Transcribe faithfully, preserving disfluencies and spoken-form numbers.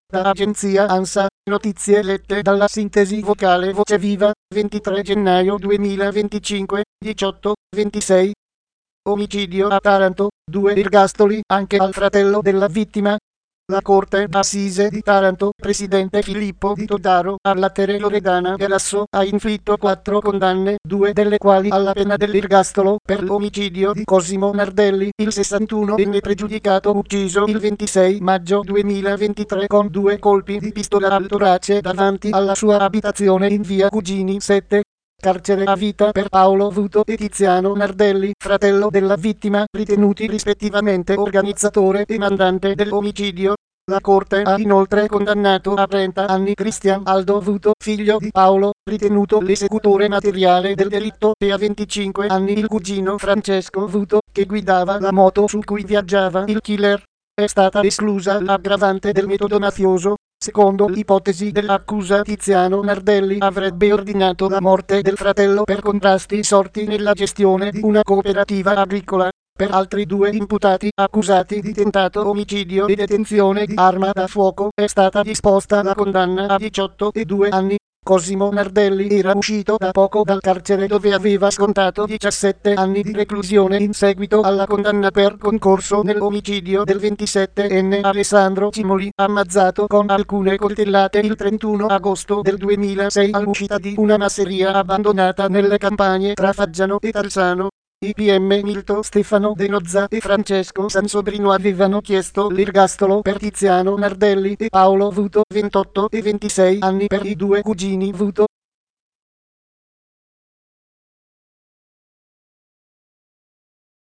Da agenzia ANSA, notizie lette dalla sintesi vocale Voce Viva, ventitré gennaio duemilaventicinque, diciotto ventisei. Omicidio a Taranto, due ergastoli anche al fratello della vittima. La Corte d'Assise di Taranto, presidente Filippo Di Todaro, alla Tere Loredana Galasso, ha inflitto quattro condanne, due delle quali alla pena dell'ergastolo, per l'omicidio di Cosimo Nardelli, il sessantunovenne pregiudicato ucciso il ventisei maggio duemilaventitré con due colpi di pistola al torace davanti alla sua abitazione in via Cugini sette. Carcere a vita per Paolo Vuto e Tiziano Nardelli, fratello della vittima, ritenuti rispettivamente organizzatore e mandante dell'omicidio. La Corte ha inoltre condannato a trenta anni Cristian Aldo Vuto, figlio di Paolo, ritenuto l'esecutore materiale del delitto, e a venticinque anni il cugino Francesco Vuto, che guidava la moto su cui viaggiava il killer. È stata esclusa l'aggravante del metodo mafioso. Secondo l'ipotesi dell'accusa, Tiziano Nardelli avrebbe ordinato la morte del fratello per contrasti sorti nella gestione di una cooperativa agricola. Per altri due imputati accusati di tentato omicidio e detenzione di arma da fuoco è stata disposta la condanna a diciotto e due anni. Cosimo Nardelli era uscito da poco dal carcere dove aveva scontato diciassette anni di reclusione in seguito alla condanna per concorso nell'omicidio del ventisettenne Alessandro Cimoli, ammazzato con alcune coltellate il trentuno agosto del duemilasei all'uscita di una masseria abbandonata nelle campagne tra Faggiano e Tarzano. I P M Milto Stefano De Nozza e Francesco Sansobrino avevano chiesto l'ergastolo per Tiziano Nardelli e Paolo Vuto, ventotto e ventisei anni, per i due cugini Vuto,